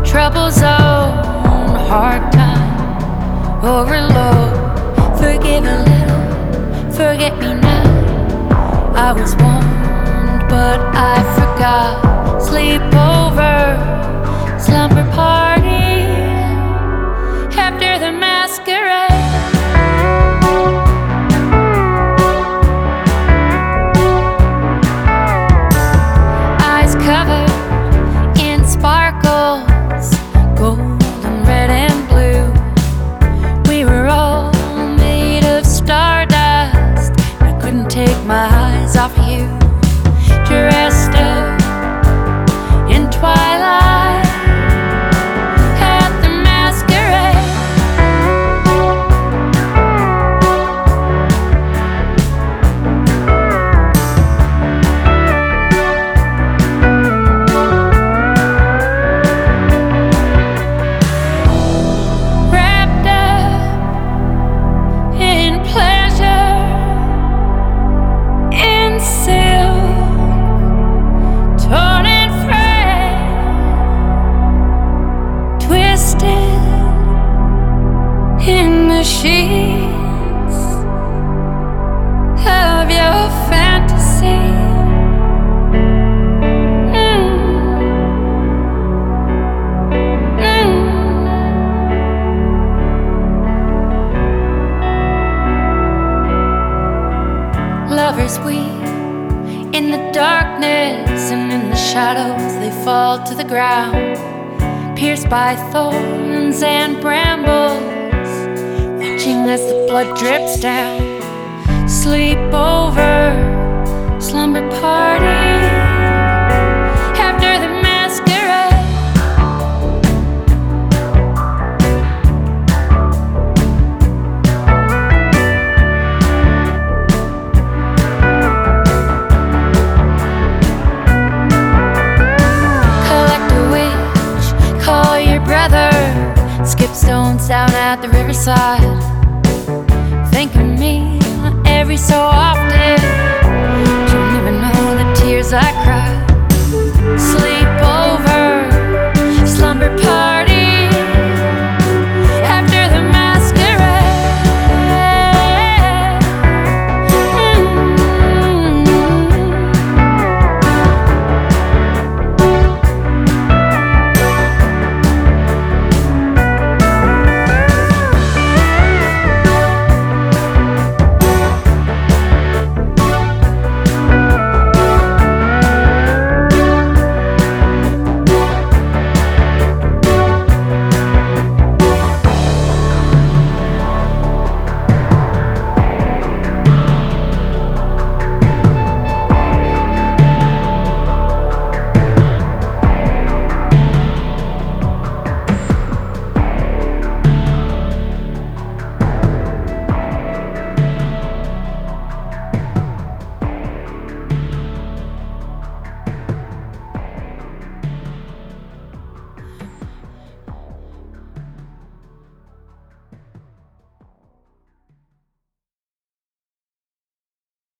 trouble zone, hard time, overload. Forgive a little, forget me now. I was warned, but I forgot. Sleepover, slumber party, after the masquerade. Eyes covered in sparkles, golden, red and blue. We were all made of stardust. I couldn't take my eyes off of you. Dressed up in twilight at the masquerade. Wrapped up in pleasure, in silk, torn and frayed, twisted in the sheets of your fantasy. Lovers weep in the darkness, and in the shadows they fall to the ground, pierced by thorns and brambles, watching as the blood drips down. Sleepover, slumber party, after the masquerade. Collect a witch, call your brother, skip stones down at the riverside. Think of me every so often.